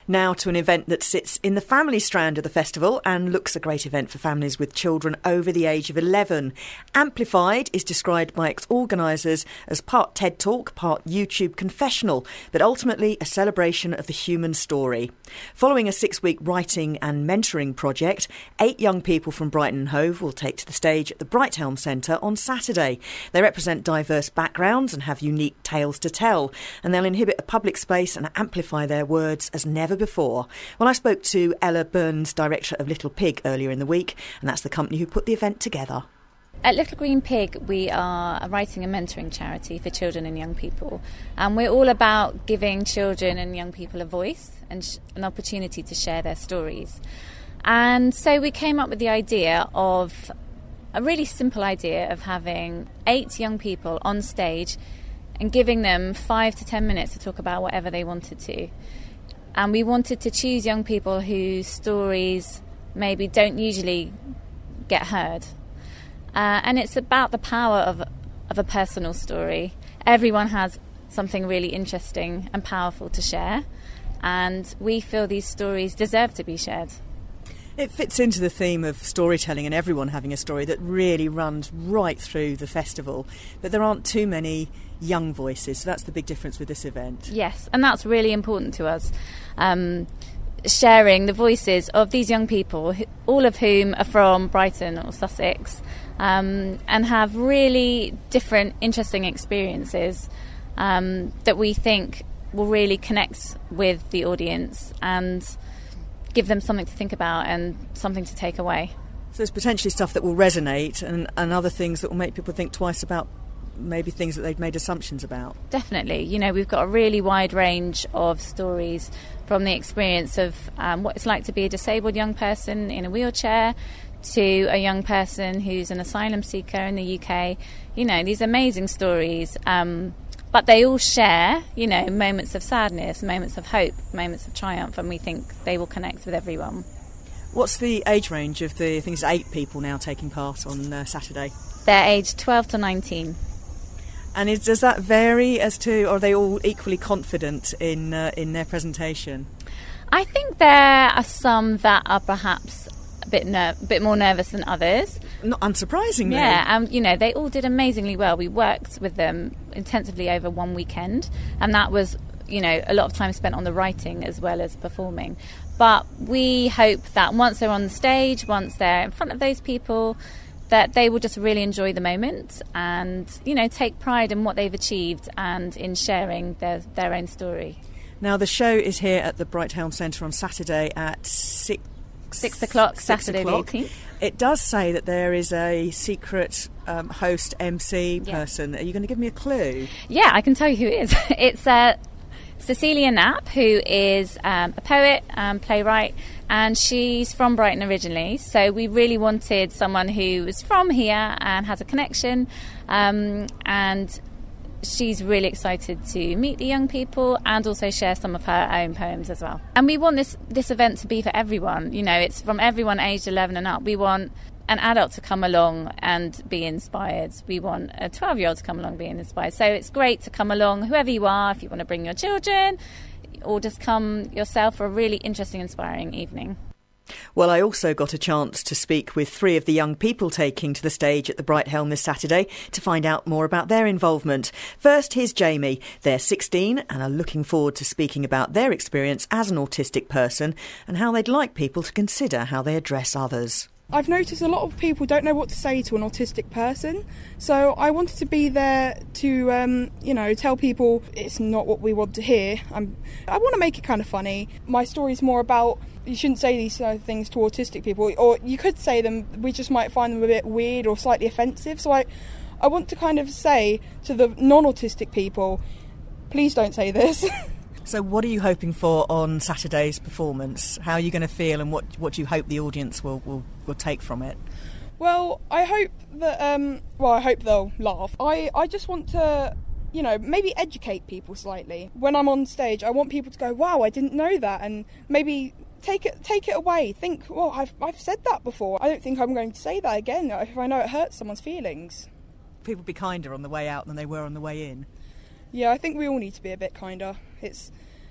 Now to an event that sits in the family strand of the festival and looks a great event for families with children over the age of 11. Amplified is described by its organisers as part TED Talk, part YouTube confessional, but ultimately a celebration of the human story. Following a 6-week writing and mentoring project, 8 young people from Brighton and Hove will take to the stage at the Brighthelm Centre on Saturday. They represent diverse backgrounds and have unique tales to tell, and they'll inhabit a public space and amplify their words as never before. Well, I spoke to Ella Burns, director of Little Pig, earlier in the week, and that's the company who put the event together. At Little Green Pig, we are a writing and mentoring charity for children and young people, and we're all about giving children and young people a voice and an opportunity to share their stories. And so we came up with the idea of a really simple idea of having 8 young people on stage and giving them 5 to 10 minutes to talk about whatever they wanted to. And we wanted to choose young people whose stories maybe don't usually get heard. And it's about the power of a personal story. Everyone has something really interesting and powerful to share, and we feel these stories deserve to be shared. It fits into the theme of storytelling and everyone having a story that really runs right through the festival. But there aren't too many young voices, so that's the big difference with this event. Yes, and that's really important to us. Sharing the voices of these young people, all of whom are from Brighton or Sussex, and have really different, interesting experiences that we think will really connect with the audience and give them something to think about and something to take away. So there's potentially stuff that will resonate and other things that will make people think twice about maybe things that they've made assumptions about. Definitely. You know, we've got a really wide range of stories from the experience of what it's like to be a disabled young person in a wheelchair to a young person who's an asylum seeker in the UK. You know, these amazing stories, but they all share, you know, moments of sadness, moments of hope, moments of triumph, and we think they will connect with everyone. What's the age range of the, I think it's 8 people now taking part on Saturday? They're aged 12 to 19. And does that vary as to, or are they all equally confident in their presentation? I think there are some that are perhaps a bit more nervous than others. Not unsurprisingly. Yeah, and you know, they all did amazingly well. We worked with them intensively over one weekend, and that was, you know, a lot of time spent on the writing as well as performing. But we hope that once they're on the stage, once they're in front of those people, that they will just really enjoy the moment and, you know, take pride in what they've achieved and in sharing their own story. Now, the show is here at the Brighthelm Centre on Saturday at 6 o'clock, Saturday the 18th. It does say that there is a secret host MC person. Are you going to give me a clue? Yeah, I can tell you who it is. It's Cecilia Knapp, who is a poet, playwright, and she's from Brighton originally. So we really wanted someone who was from here and has a connection, and she's really excited to meet the young people and also share some of her own poems as well. And we want this event to be for everyone. You know, it's from everyone aged 11 and up. We want an adult to come along and be inspired. We want a 12-year-old to come along being inspired. So it's great to come along, whoever you are, if you want to bring your children or just come yourself for a really interesting, inspiring evening. Well, I also got a chance to speak with 3 of the young people taking to the stage at the Brighthelm this Saturday to find out more about their involvement. First, here's Jamie. They're 16 and are looking forward to speaking about their experience as an autistic person and how they'd like people to consider how they address others. I've noticed a lot of people don't know what to say to an autistic person, so I wanted to be there to, tell people it's not what we want to hear. I want to make it kind of funny. My story's more about you shouldn't say these things to autistic people, or you could say them, we just might find them a bit weird or slightly offensive. So I want to kind of say to the non-autistic people, please don't say this. So what are you hoping for on Saturday's performance? How are you going to feel and what do you hope the audience will take from it? Well, I hope that, I hope they'll laugh. I just want to, maybe educate people slightly. When I'm on stage, I want people to go, wow, I didn't know that, and maybe take it away. Think, well, I've said that before. I don't think I'm going to say that again if I know it hurts someone's feelings. People be kinder on the way out than they were on the way in. Yeah, I think we all need to be a bit kinder.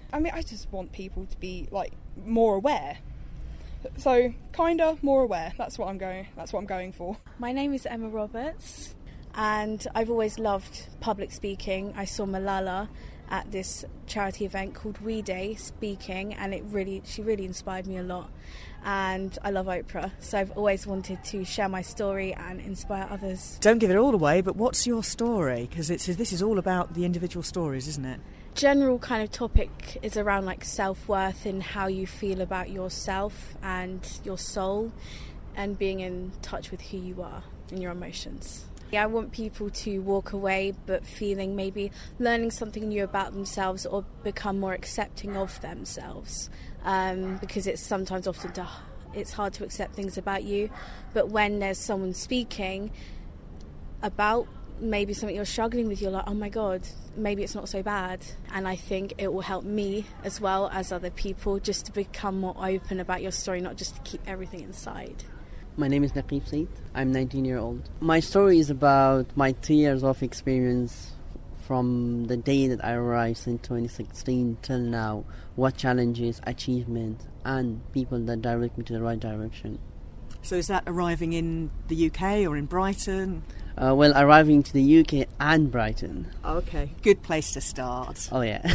I mean, I just want people to be like more aware. So kinda more aware. That's what I'm going for. My name is Emma Roberts, and I've always loved public speaking. I saw Malala at this charity event called We Day speaking, and she really inspired me a lot. And I love Oprah, so I've always wanted to share my story and inspire others. Don't give it all away, but what's your story? Because this is all about the individual stories, isn't it? General kind of topic is around like self-worth and how you feel about yourself and your soul, and being in touch with who you are and your emotions. I want people to walk away but feeling, maybe learning something new about themselves, or become more accepting of themselves, because it's sometimes it's hard to accept things about you, but when there's someone speaking about maybe something you're struggling with, you're like, oh my god, maybe it's not so bad. And I think it will help me as well as other people just to become more open about your story, not just to keep everything inside. My name is Naqib Said. I'm 19 years old. My story is about my 3 years of experience from the day that I arrived in 2016 till now. What challenges, achievements, and people that direct me to the right direction. So is that arriving in the UK or in Brighton? Well, arriving to the UK and Brighton. Okay, good place to start. Oh yeah.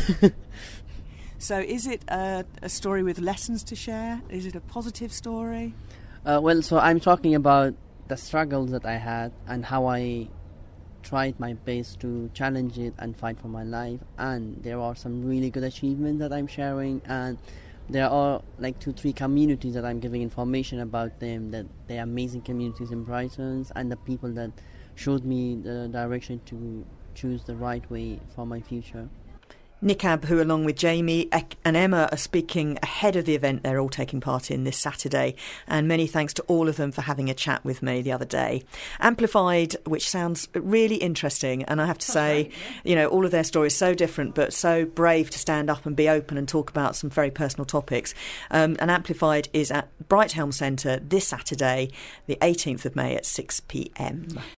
So is it a story with lessons to share? Is it a positive story? So I'm talking about the struggles that I had and how I tried my best to challenge it and fight for my life. And there are some really good achievements that I'm sharing, and there are like 2-3 communities that I'm giving information about them, that they are amazing communities in Brighton, and the people that showed me the direction to choose the right way for my future. Niqab, who along with Jamie and Emma are speaking ahead of the event they're all taking part in this Saturday, and many thanks to all of them for having a chat with me the other day. Amplified, which sounds really interesting, and I have to say, you know, all of their stories so different but so brave to stand up and be open and talk about some very personal topics. And Amplified is at Brighthelm Centre this Saturday, the 18th of May at 6 p.m.